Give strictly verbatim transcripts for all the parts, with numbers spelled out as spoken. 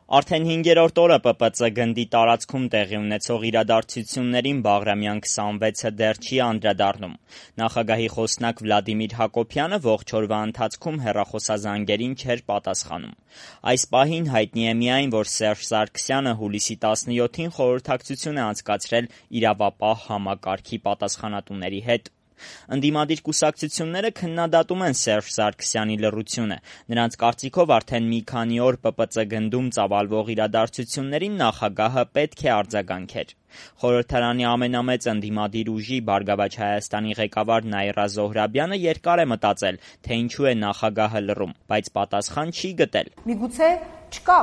Արդեն հինգերորդ օրը Պ Պ Ծ գնդի տարածքում տեղի ունեցող իրադարձություններին Բաղրամյան քսանվեցը դեռ չի անդրադառնում։ Նախագահի խոսնակ Վլադիմիր Հակոբյանը ողջ օրվա ընթացքում հեռախոսազանգերին չէր պատասխանում։ Այս պահին հայտնի է միայն, որ Սերժ Սարգսյանը հուլիսի տասնյոթին խորհրդակցություն է անցկացրել իրավապահ համակարգի պատասխանատուների հետ։ Ընդդիմադիր կուսակցությունները քննադատում են Սերժ Սարգսյանի լռությունը։ Նրանց կարծիքով արդեն մի քանի օր Պ Պ Ծ գնդում ծավալվող իրադարձություններին նախագահը պետք է արձագանքեր։ Խորհրդարանի ամենամեծ ընդդիմադիր ուժի Բարգավաճ Հայաստանի ղեկավար Նաիրա Զոհրաբյանը երկար է մտածել, թե ինչու է նախագահը լռում, բայց պատասխան չի գտել։ Միգուցե չկա,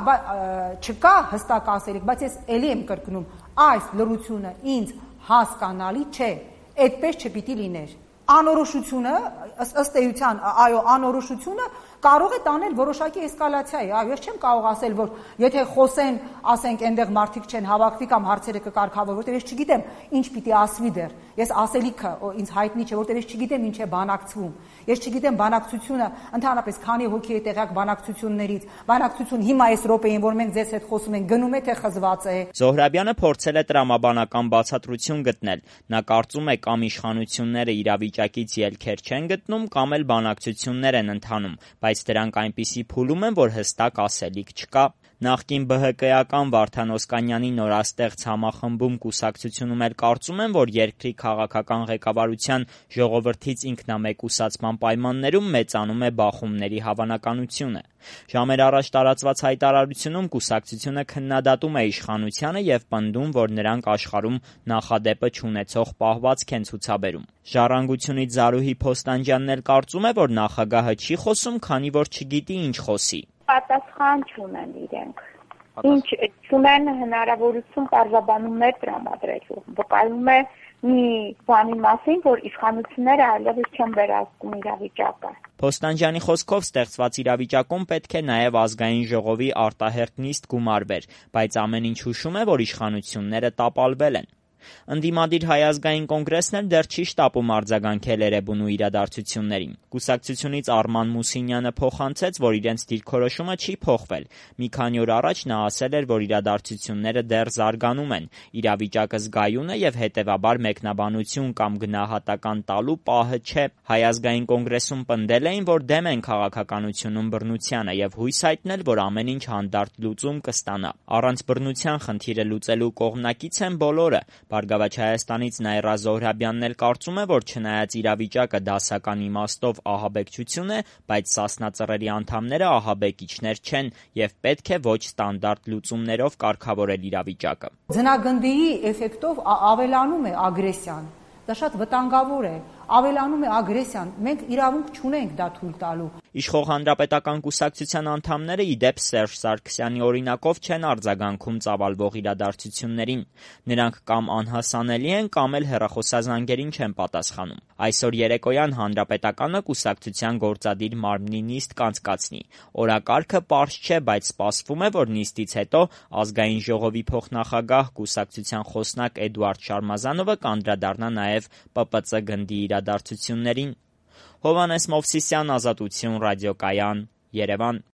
չկա հստակ ասելիք, բայց ես ելի եմ կրկնում, այս լռությունը ինձ հասկանալի չէ, այդպես չպիտի լիներ։ Անորոշությունը, ըստ էության, այո, անորոշությունը կարող է տանել որոշակի էսկալացիայի, այո, ես չեմ կարող ասել, որ եթե խոսեն, ասենք, այնտեղ մարդիկ չեն հավաքվի կամ հարցերը կկարգավորվի, որտեղ ես չգիտեմ ինչ պիտի ասվի դեռ։ Ես ասելիքը ինձ հայտնի չէ, որտեղ ես չգիտեմ ինչ է բանակցվում։ Ես չգիտեմ բանակցությունը ընդհանրապես քանի հոգի է տեղյակ բանակցություններից։ Բանակցություն հիմա այս րոպեին, որ մենք ձեզ հետ խոսում ենք, գնում է թե խզված է։ Զոհրաբյանը փորձել է տրամաբանական բացատրություն գտնել։ Նա կարծում է կամ իշխանությունները իրավիճակից ելքեր չեն գտնում, կամ էլ բանակցություններ են ընթանում, բայց դրանք այնպիսի փուլում են, որ հստակ ասելիք չկա։ Նախկին Բ Հ Կ-ական Վարդան Օսկանյանի նորաստեղծ համախմբում կուսակցությունում էլ կարծում են, որ երկրի քաղաքական ղեկավարության ժողովրդից ինքնամեկուսացման պայմաններում մեծանում է բախումների հավանականությունը։ Ժամեր առաջ տարածված հայտարարությունում կուսակցությունը քննադատում է իշխանությանը եւ պնդում, որ նրանք աշխարհում նախադեպը չունեցող պահվածք են ցուցաբերում։ Ժառանգությունից Զարուհի Փոստանջյանն էլ կարծում է, որ նախագահը չի խոսում, քանի որ չգիտի ինչ խոսի։ Պատասխան չունեն իրենք։ Ինչ չունեն հնարավորություն պարզաբանումներ տրամադրելու։ Վկայում է մի բանի մասին, որ իշխանությունները այլևս չեն վերահսկում իրավիճակը։ Փոստանջյանի խոսքով ստեղծված իրավիճակում պետք է նաև ազգային ժողովի արտահերթ նիստ գումարվեր, բայց ամեն ինչ հուշում է, որ իշխանությունները տապալվել են։ Ընդդիմադիր Հայ ազգային կոնգրեսն էլ դեռ չի շտապում արձագանքել Էրեբունու իրադարձություններին։ Կուսակցությունից Արման Մուսինյանը փոխանցեց, որ իրենց դիրքորոշումը չի փոխվել։ Մի քանի օր առաջ նա ասել էր, որ իրադարձությունները դեռ զարգանում են, իրավիճակը զգայուն է եւ հետեւաբար մեկնաբանություն կամ գնահատական տալու պահը չէ։ Հայ ազգային կոնգրեսում պնդել էին, որ դեմ են քաղաքականությունում բռնությանը եւ հույս հայտնել, որ ամեն ինչ հանդարտ լուծում կստանա։ Առանց բռնության խնդիրը լուծելու կողմնակից են բոլորը։ Բարգավաճ Հայաստանից Նաիրա Զոհրաբյանն էլ կարծում է, որ չնայած իրավիճակը դասական իմաստով ահաբեկչություն է, բայց Սասնա Ծռերի անդամները ահաբեկիչներ չեն եւ պետք է ոչ ստանդարտ լուծումներով կարգավորել իրավիճակը։ Ձնագնդի էֆեկտով ավելանում է ագրեսիան։ Դա շատ վտանգավոր է, ավելանում է ագրեսիան, մենք իրավունք չունենք դա թույլ տալու։ Իշխող հանրապետական կուսակցության անդամները ի դեպ Սերժ Սարգսյանի օրինակով չեն արձագանքում ծավալվող իրադարձություններին։ Նրանք կամ անհասանելի են, կամ էլ հեռախոսազանգերին չեն պատասխանում։ Այսօր երեկոյան հանրապետականը կուսակցության գործադիր մարմնի նիստ կանցկացնի։ Օրակարգը պարզ չէ, բայց սպասվում է, որ նիստից հետո ազգային ժողովի փոխնախագահ կուսակցության խոսնակ Էդուարդ Շարմազանովը կանդրադառնա նաև Պ Պ Ծ գնդի իրադարձություններին։ Հովհաննես Մովսիսյան, Ազատություն ռադիոկայան, Երևան։